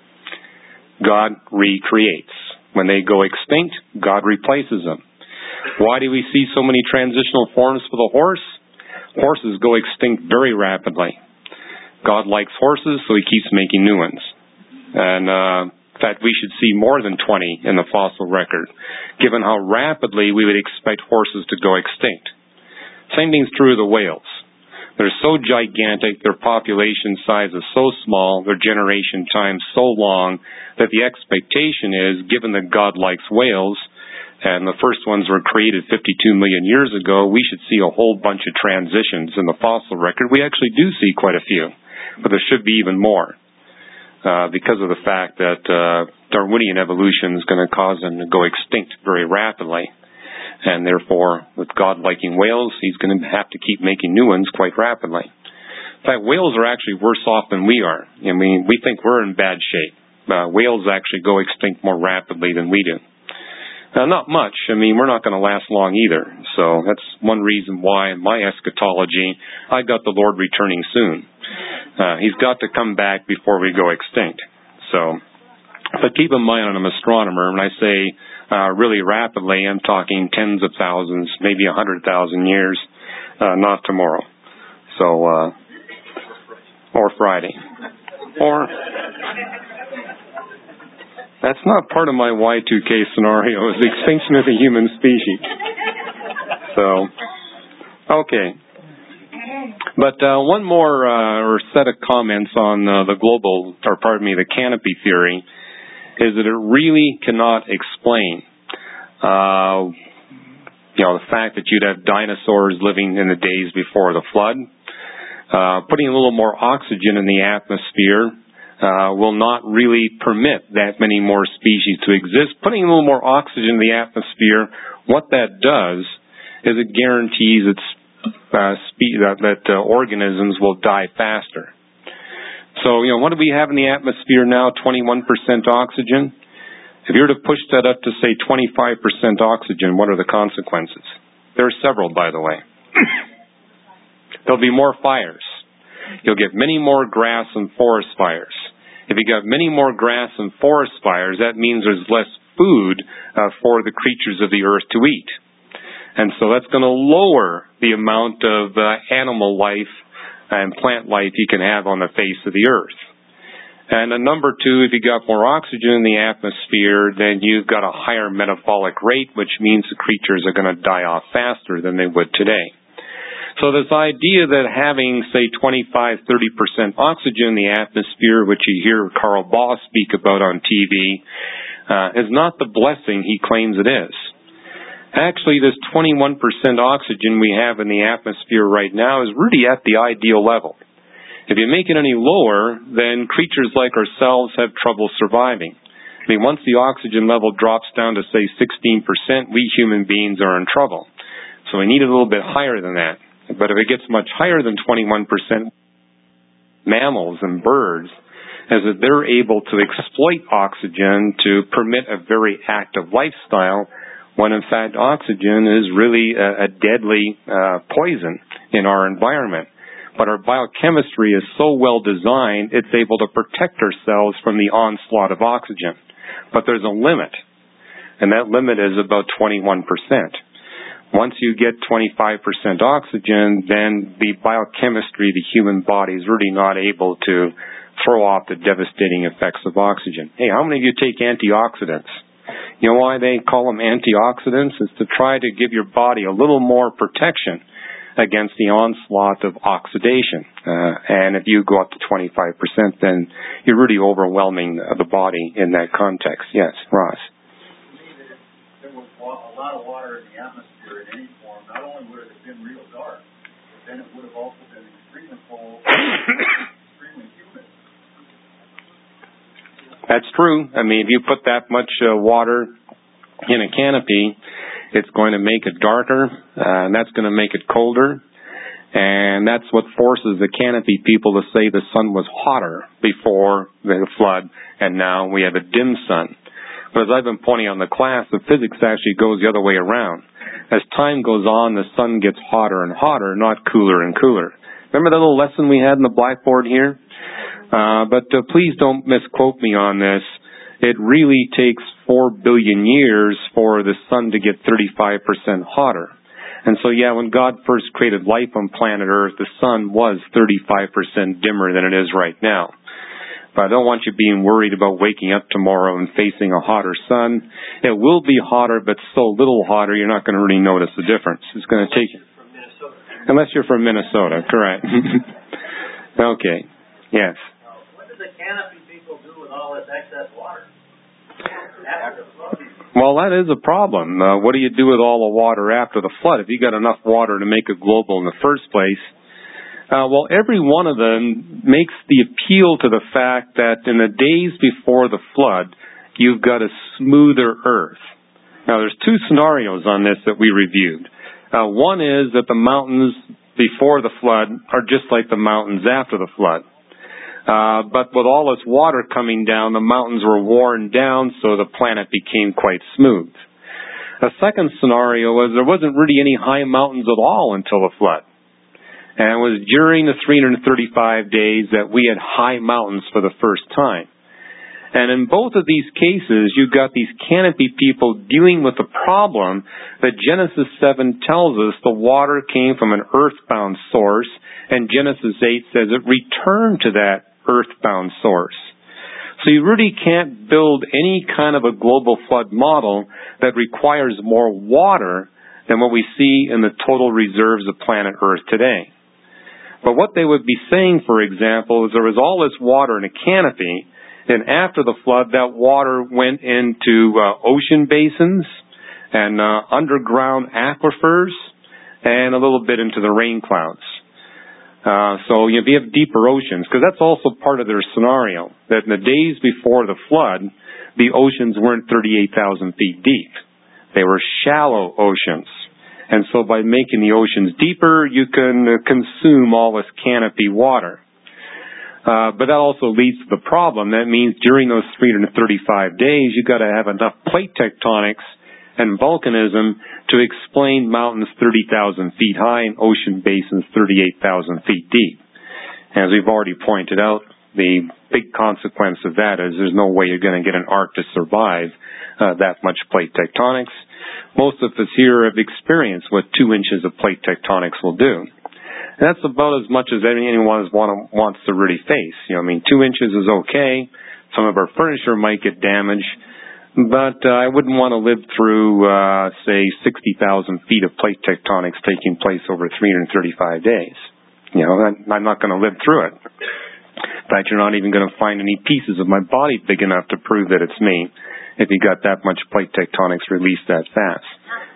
God recreates. When they go extinct, God replaces them. Why do we see so many transitional forms for the horse? Horses go extinct very rapidly. God likes horses, so he keeps making new ones. And in fact, we should see more than 20 in the fossil record, given how rapidly we would expect horses to go extinct. Same thing's true of the whales. They're so gigantic, their population size is so small, their generation time so long, that the expectation is, given that God likes whales, and the first ones were created 52 million years ago, we should see a whole bunch of transitions in the fossil record. We actually do see quite a few, but there should be even more, because of the fact that Darwinian evolution is going to cause them to go extinct very rapidly. And therefore, with God liking whales, he's going to have to keep making new ones quite rapidly. In fact, whales are actually worse off than we are. I mean, we think we're in bad shape. Whales actually go extinct more rapidly than we do. Now, not much. I mean, we're not going to last long either. So that's one reason why in my eschatology, I got the Lord returning soon. He's got to come back before we go extinct. So, but keep in mind, I'm an astronomer, when I say really rapidly, I'm talking tens of thousands, maybe 100,000 years, not tomorrow. So, or Friday. Or, that's not part of my Y2K scenario, is the extinction of the human species. So, okay. But one more or set of comments on the canopy theory, is that it really cannot explain The fact that you'd have dinosaurs living in the days before the flood. Putting a little more oxygen in the atmosphere will not really permit that many more species to exist. Putting a little more oxygen in the atmosphere, what that does is it guarantees that organisms will die faster. So, what do we have in the atmosphere now? 21% oxygen. If you were to push that up to, say, 25% oxygen, what are the consequences? There are several, by the way. There'll be more fires. You'll get many more grass and forest fires. If you got many more grass and forest fires, that means there's less food for the creatures of the earth to eat. And so that's going to lower the amount of animal life and plant life you can have on the face of the earth. And number two, if you got more oxygen in the atmosphere, then you've got a higher metabolic rate, which means the creatures are going to die off faster than they would today. So this idea that having, say, 25-30% oxygen in the atmosphere, which you hear Carl Boss speak about on TV, is not the blessing he claims it is. Actually, this 21% oxygen we have in the atmosphere right now is really at the ideal level. If you make it any lower, then creatures like ourselves have trouble surviving. I mean, once the oxygen level drops down to, say, 16%, we human beings are in trouble. So we need it a little bit higher than that. But if it gets much higher than 21%, mammals and birds, as that they're able to exploit oxygen to permit a very active lifestyle, when in fact oxygen is really a deadly poison in our environment. But our biochemistry is so well designed, it's able to protect ourselves from the onslaught of oxygen. But there's a limit, and that limit is about 21%. Once you get 25% oxygen, then the biochemistry, the human body is really not able to throw off the devastating effects of oxygen. Hey, how many of you take antioxidants? You know why they call them antioxidants? It's to try to give your body a little more protection against the onslaught of oxidation. And if you go up to 25%, then you're really overwhelming the body in that context. Yes, Ross. If there was a lot of water in the atmosphere in any form, not only would it have been real dark, but then it would have also been extremely cold, extremely humid. That's true. I mean, if you put that much water in a canopy, it's going to make it darker, and that's going to make it colder. And that's what forces the canopy people to say the sun was hotter before the flood, and now we have a dim sun. But as I've been pointing out in the class, the physics actually goes the other way around. As time goes on, the sun gets hotter and hotter, not cooler and cooler. Remember that little lesson we had in the blackboard here? But please don't misquote me on this. It really takes 4 billion years for the sun to get 35% hotter. And so, yeah, when God first created life on planet Earth, the sun was 35% dimmer than it is right now. But I don't want you being worried about waking up tomorrow and facing a hotter sun. It will be hotter, but so little hotter, you're not going to really notice the difference. It's going to take you. Unless you're from Minnesota, correct. Okay, yes. What did the canopy people do with all this excess water? Well, that is a problem. What do you do with all the water after the flood? If you got enough water to make it global in the first place, well, every one of them makes the appeal to the fact that in the days before the flood, you've got a smoother earth. Now, there's two scenarios on this that we reviewed. One is that the mountains before the flood are just like the mountains after the flood. But with all this water coming down, the mountains were worn down, so the planet became quite smooth. A second scenario was there wasn't really any high mountains at all until the flood. And it was during the 335 days that we had high mountains for the first time. And in both of these cases, you've got these canopy people dealing with the problem that Genesis 7 tells us the water came from an earthbound source, and Genesis 8 says it returned to that earthbound source. So you really can't build any kind of a global flood model that requires more water than what we see in the total reserves of planet Earth today. But what they would be saying, for example, is there was all this water in a canopy, and after the flood, that water went into ocean basins, and underground aquifers, and a little bit into the rain clouds. So if you have deeper oceans, because that's also part of their scenario, that in the days before the flood, the oceans weren't 38,000 feet deep. They were shallow oceans. And so by making the oceans deeper, you can consume all this canopy water. But that also leads to the problem. That means during those 335 days, you've got to have enough plate tectonics and volcanism to explain mountains 30,000 feet high and ocean basins 38,000 feet deep. As we've already pointed out, the big consequence of that is there's no way you're going to get an arc to survive that much plate tectonics. Most of us here have experienced what 2 inches of plate tectonics will do. And that's about as much as anyone wants to really face. 2 inches is okay. Some of our furniture might get damaged. But I wouldn't want to live through, say, 60,000 feet of plate tectonics taking place over 335 days. I'm not going to live through it. In fact, you're not even going to find any pieces of my body big enough to prove that it's me if you got that much plate tectonics released that fast.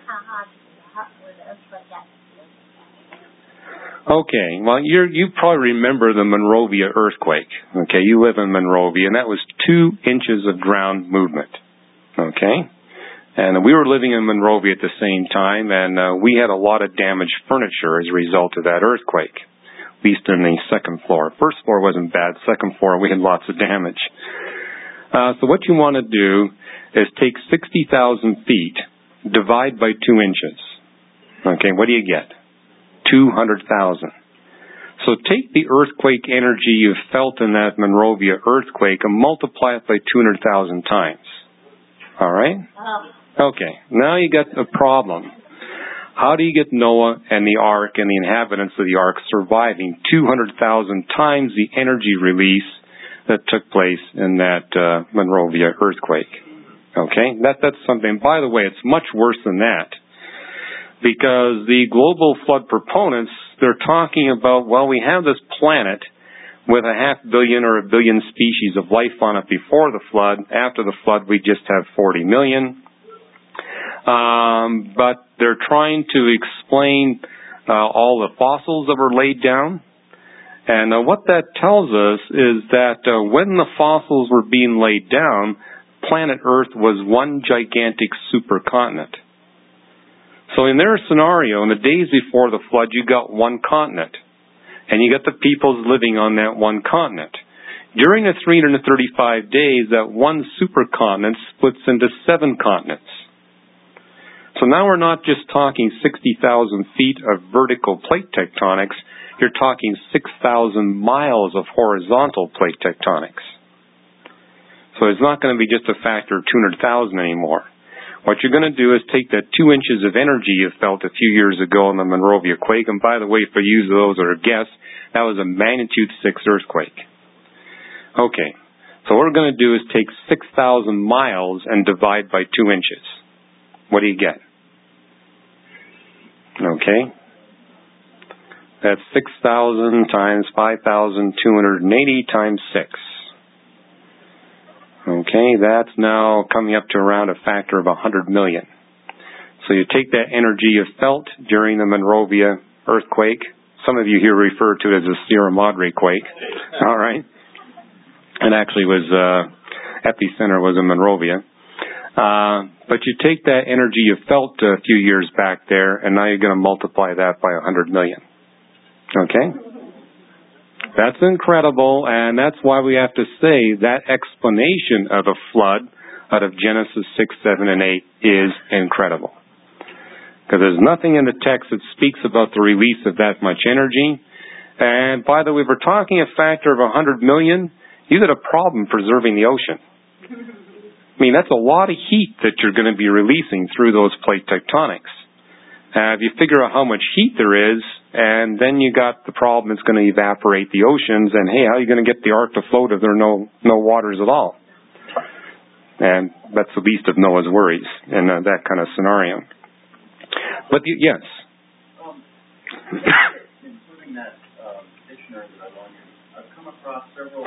Okay, well, you probably remember the Monrovia earthquake. Okay, you live in Monrovia, and that was 2 inches of ground movement. Okay, and we were living in Monrovia at the same time, and we had a lot of damaged furniture as a result of that earthquake, at least in the second floor. First floor wasn't bad. Second floor, we had lots of damage. So what you want to do is take 60,000 feet, divide by 2 inches. Okay, what do you get? 200,000. So take the earthquake energy you felt in that Monrovia earthquake and multiply it by 200,000 times. All right? Okay, now you got a problem. How do you get Noah and the ark and the inhabitants of the ark surviving 200,000 times the energy release that took place in that Monrovia earthquake? Okay, that's something. By the way, it's much worse than that. Because the global flood proponents, they're talking about, well, we have this planet with 500 million or 1 billion species of life on it before the flood. After the flood, we just have 40 million. But they're trying to explain all the fossils that were laid down. And what that tells us is that when the fossils were being laid down, planet Earth was one gigantic supercontinent. So in their scenario, in the days before the flood, you got one continent. And you got the peoples living on that one continent. During the 335 days, that one supercontinent splits into 7 continents. So now we're not just talking 60,000 feet of vertical plate tectonics. You're talking 6,000 miles of horizontal plate tectonics. So it's not going to be just a factor of 200,000 anymore. What you're going to do is take that 2 inches of energy you felt a few years ago in the Monrovia quake, and by the way, for you those that are guests, that was a magnitude 6 earthquake. Okay, so what we're going to do is take 6,000 miles and divide by 2 inches. What do you get? Okay, that's 6,000 times 5,280 times 6. Okay, that's now coming up to around a factor of 100 million. So you take that energy you felt during the Monrovia earthquake. Some of you here refer to it as the Sierra Madre quake. All right. It actually was, epicenter was in Monrovia. But you take that energy you felt a few years back there, and now you're going to multiply that by 100 million. Okay? That's incredible, and that's why we have to say that explanation of a flood out of Genesis 6, 7, and 8 is incredible. Because there's nothing in the text that speaks about the release of that much energy. And by the way, if we're talking a factor of 100 million, you got a problem preserving the ocean. I mean, that's a lot of heat that you're going to be releasing through those plate tectonics. If you figure out how much heat there is, and then you got the problem, it's going to evaporate the oceans, and hey, how are you going to get the ark to float if there are no waters at all? And that's the least of Noah's worries in that kind of scenario. But yes. Including that dictionary that I loaned you, I've come across several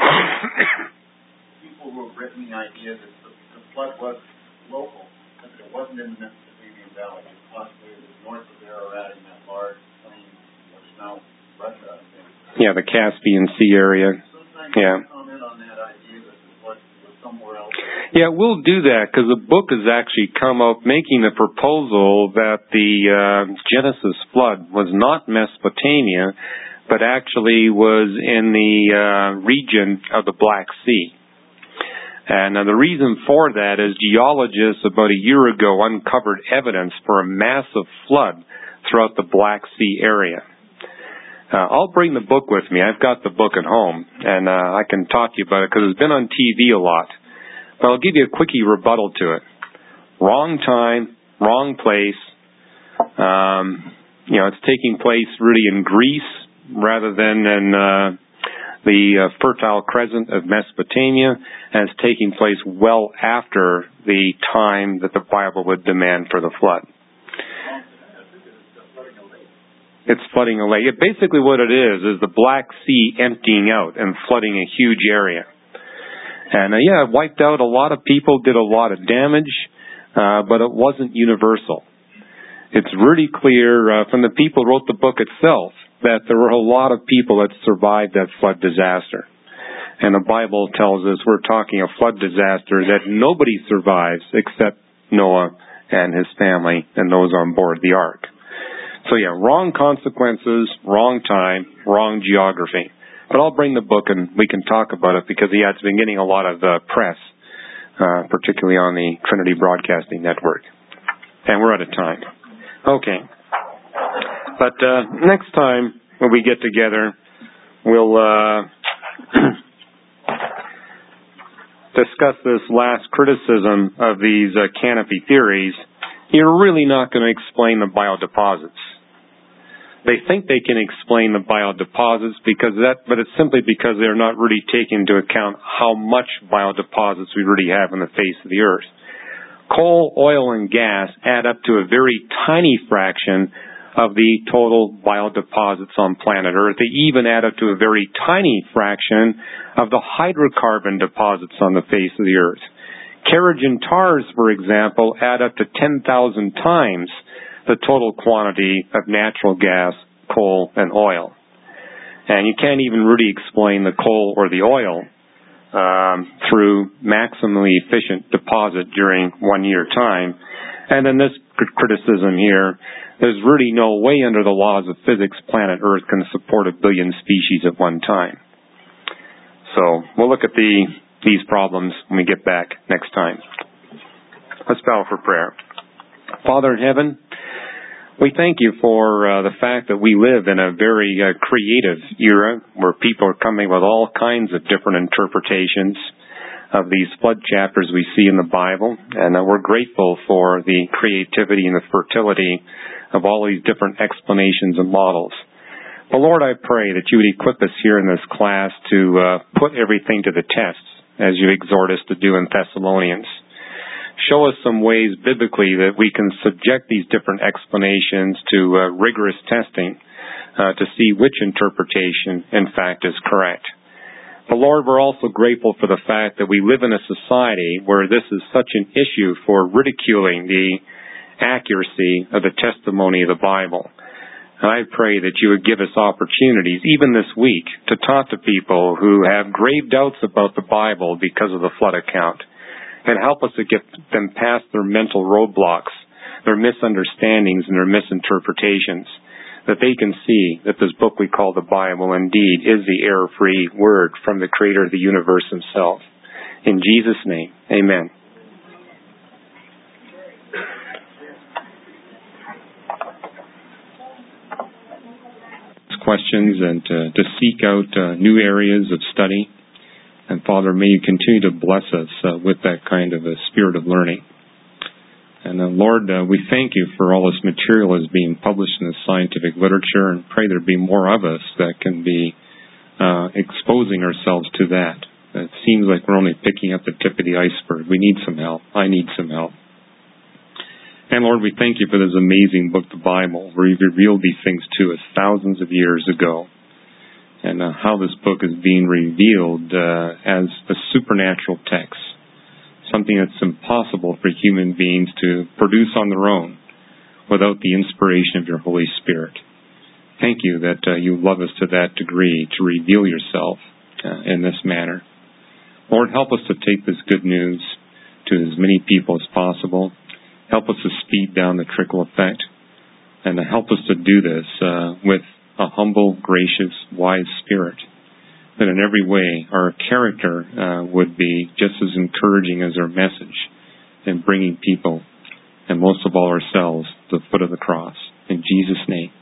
people who have written the idea that the flood was local, that it wasn't in the Mississippi Yeah, the Caspian Sea area. Sometimes Yeah. you comment on that idea that the flood was somewhere else. Yeah, we'll do that because the book has actually come out making the proposal that the Genesis flood was not Mesopotamia, but actually was in the region of the Black Sea. And the reason for that is geologists about a year ago uncovered evidence for a massive flood throughout the Black Sea area. I'll bring the book with me. I've got the book at home, and I can talk to you about it because it's been on TV a lot. But I'll give you a quickie rebuttal to it. Wrong time, wrong place. It's taking place really in Greece rather than in the Fertile Crescent of Mesopotamia, and it's taking place well after the time that the Bible would demand for the flood. It's flooding a lake. Basically what it is the Black Sea emptying out and flooding a huge area. And it wiped out a lot of people, did a lot of damage, but it wasn't universal. It's really clear from the people who wrote the book itself that there were a lot of people that survived that flood disaster. And the Bible tells us we're talking a flood disaster that nobody survives except Noah and his family and those on board the ark. So wrong consequences, wrong time, wrong geography. But I'll bring the book and we can talk about it because it's been getting a lot of press, particularly on the Trinity Broadcasting Network. And we're out of time. Okay. But next time when we get together, we'll discuss this last criticism of these canopy theories. You're really not going to explain the biodeposits. They think they can explain the biodeposits but it's simply because they're not really taking into account how much biodeposits we really have on the face of the earth. Coal, oil, and gas add up to a very tiny fraction of the total biodeposits on planet Earth. They even add up to a very tiny fraction of the hydrocarbon deposits on the face of the earth. Kerogen tars, for example, add up to 10,000 times the total quantity of natural gas, coal, and oil. And you can't even really explain the coal or the oil through maximally efficient deposit during 1 year time. And then this criticism here, there's really no way under the laws of physics planet Earth can support 1 billion species at one time. So we'll look at these problems when we get back next time. Let's bow for prayer. Father in heaven, we thank you for the fact that we live in a very creative era where people are coming with all kinds of different interpretations of these flood chapters we see in the Bible. And we're grateful for the creativity and the fertility of all these different explanations and models. But Lord, I pray that you would equip us here in this class to put everything to the test as you exhort us to do in Thessalonians. Show us some ways biblically that we can subject these different explanations to rigorous testing to see which interpretation, in fact, is correct. But Lord, we're also grateful for the fact that we live in a society where this is such an issue for ridiculing the accuracy of the testimony of the Bible. And I pray that you would give us opportunities, even this week, to talk to people who have grave doubts about the Bible because of the flood account. And help us to get them past their mental roadblocks, their misunderstandings and their misinterpretations, that they can see that this book we call the Bible indeed is the error-free word from the Creator of the universe himself. In Jesus' name, amen. Questions and to seek out new areas of study. And Father, may you continue to bless us with that kind of a spirit of learning. And Lord, we thank you for all this material that's being published in the scientific literature, and pray there be more of us that can be exposing ourselves to that. It seems like we're only picking up the tip of the iceberg. We need some help. I need some help. And Lord, we thank you for this amazing book, the Bible, where you've revealed these things to us thousands of years ago. And how this book is being revealed as a supernatural text, something that's impossible for human beings to produce on their own without the inspiration of your Holy Spirit. thank you that you love us to that degree to reveal yourself in this manner. Lord, help us to take this good news to as many people as possible. Help us to speed down the trickle effect, and to help us to do this with a humble, gracious, wise spirit, that in every way our character would be just as encouraging as our message in bringing people, and most of all ourselves, to the foot of the cross. In Jesus' name.